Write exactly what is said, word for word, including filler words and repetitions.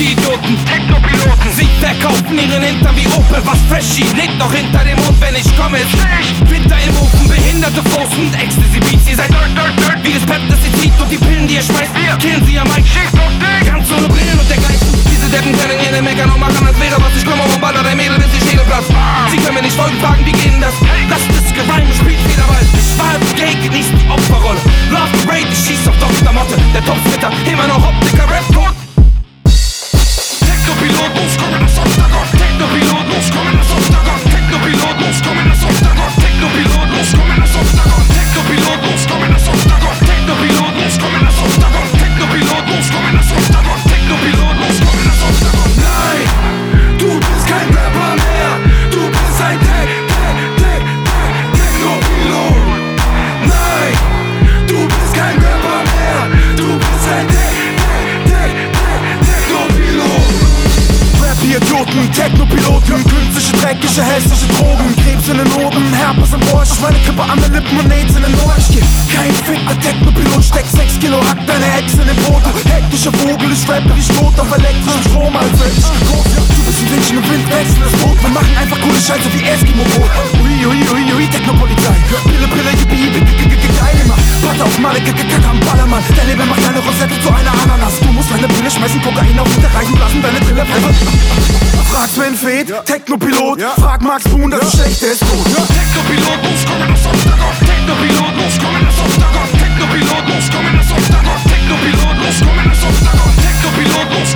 die Idioten, Technopiloten. Sie verkaufen ihren Hintern wie Opel, was Freshy liegt noch hinter dem Mund, wenn ich komme, ist nicht. Winter im Ofen, behinderte Fausten, Ecstasy-Beats, ihr seid dirt, dirt, dirt, wie das Pep, das ihr zieht und die Pillen, die ihr schmeißt, wir killen sie am Mike, schießt auf dich, ganz ohne Brillen und dergleichen. Diese Deppen können hier ne meckern und machen, als wäre was, ich komme und baller dein Mädel, bis die Schädel platzt. Sie können mir nicht folgen, fragen, wie geht denn das? Lasst das Gereim, spielt wieder Ball. Ich war im Gay, genießt die Opferrolle. Love Parade, ich schieß auf Doktor Motte, der Topfritter, immer noch Optiker, Rap-Code. Technopilot, los, komm in das Octagon. Technopilot, los, komm in das Octagon. Technopilot, los, komm in das Octagon. Technopilot, los, komm in das Octagon. Technopilot, los, komm in das Octagon. Technopilot, los, komm in das Octagon. Technopilot, los, komm in das Octagon. Technopilot, los, komm in das Octagon. Nein, du bist kein Rapper mehr. Du bist ein Tech, Tech, Tech, Technopilot. Nein, du bist kein Rapper mehr. Du bist ein Tech, Tech, Tech, Technopilot. Idioten, Technopiloten, künstliche, dreckige, hässliche Drogen, Krebs in den Ohren, Herpes im Ohr, ich meine Kippe an den Lippen und Aids in den Ohr. Ich geb kein Fick, ein Technopilot, steck sechs Kilo, hack deine Ex in den Brot. Hektische Vogel, ich rappe dich tot auf elektrischen Strom, als hätte ich gekauft. Du bist ein Wünschen im Wind, wechsel das Boot. Wir machen einfach coole Scheiße wie Eskimo-Brot. Ui, ui, ui, ui, Technopolizei. Pille, Pille, yippie, yippie, yippie, geil immer. Warte auf Male, kack am Ballermann. Dein Leben macht deine Rosette zu einer Ananas. Du musst deine Brille schmeißen, Kokain auf Hinterreichen blasen, deine Brille pfeffern. Frag Sven Feth, ja. Technopilot, ja. Frag Max Boon, das ja. Schlechte ist gut. Ja. Technopilot, los, komm in das Octagon. Technopilot, los, komm in das Octagon. Technopilot, los, komm in das Octagon. Technopilot, los, komm in das Octagon. Technopilot, los,